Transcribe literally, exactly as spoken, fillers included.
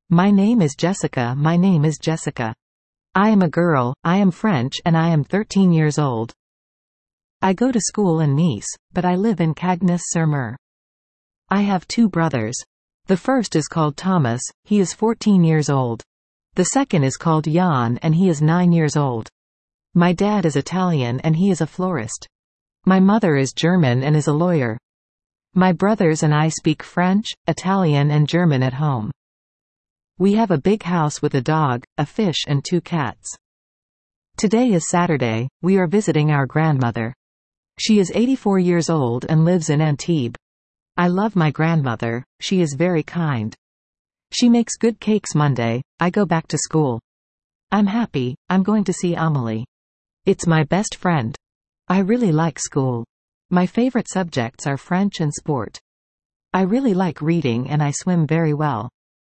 My name is Jessica. My name is Jessica. I am a girl, I am French and I am thirteen years old. I go to school in Nice, but I live in Cagnes-sur-Mer. I have two brothers. The first is called Thomas, he is fourteen years old. The second is called Jan and he is nine years old. My dad is Italian and he is a florist. My mother is German and is a lawyer. My brothers and I speak French, Italian and German at home. We have a big house with a dog, a fish and two cats. Today is Saturday, we are visiting our grandmother. She is eighty-four years old and lives in Antibes. I love my grandmother, she is very kind. She makes good cakes. Monday, I go back to school. I'm happy, I'm going to see Amelie. It's my best friend. I really like school. My favorite subjects are French and sport. I really like reading and I swim very well.